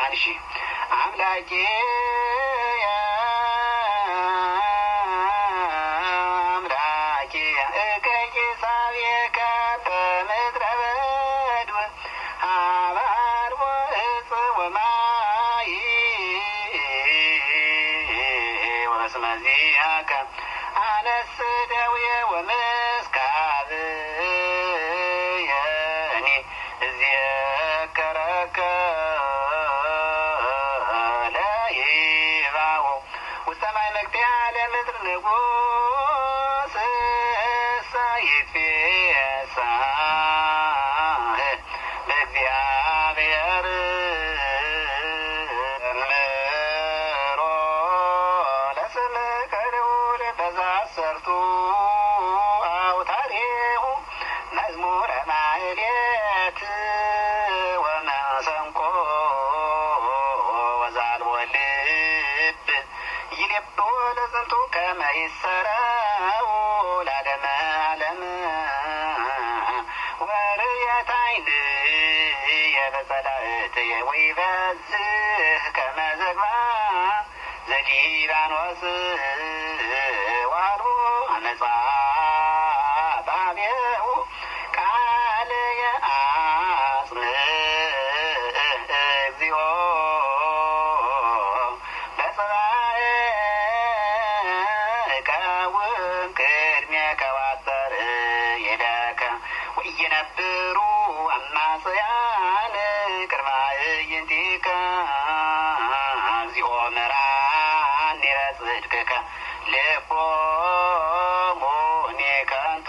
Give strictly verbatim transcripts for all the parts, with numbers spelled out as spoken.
አንሺ አምላኬ አምላኬ እከይሳቤከ በምድረ በዱ አባርቦ እጽ ወማይ ወስመዚአከ አነስ ደውየ ወምስካብ የኔ እዝየከረከ ለይባው ውሰማይ መግቢያ ለምድር ንጉሥ ሳይትፌሳ በእግዚአብሔር ምሮ ለስምከ ልዑል በዛሰርቱ አውታሬሁ መዝሙረ ማህሌት ወመሰንቆ ወዛልቦ ልብ ይልብ ለዝንቱ ከመ ይሰረው ለዓለመ ዓለም ወርየት ዓይን የበጸላእት ወይበዝህ ከመ ዝግባ ዘሊባኖስ ዋልቦ አመፃ ባቤሁ ቃል የአጽምዕ እግዚኦ በጽባሕ እቀውም ቅድሜከ ወአስተርእየከ ወኢይነብሩ አማጽያን ቅድመ አዕይንቲከ እግዚኦ ምራን በጽድቅከ ልቦሙ ከንቱ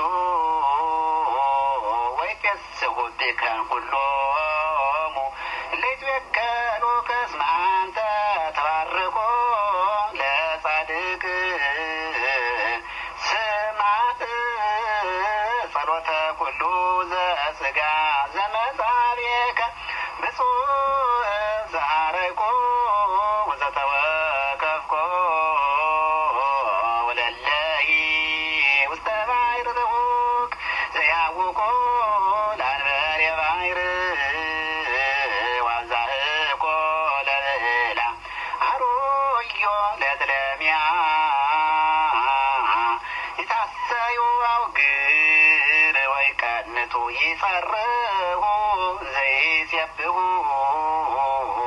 ወይፌስሑ ብከ ኩሎሙ ለይትቤከሉከ እስመ አንተ ተባርኮ ለጻድቅ ስማዕ ጸሎተ ኩሉ ዘሥጋ ዘመጻቤከ ብፁዕ ዘአርቆ ወዘተወከፍኮ ወለለይ ውስተ ባሕር ዘቡቅ ዘያውቆ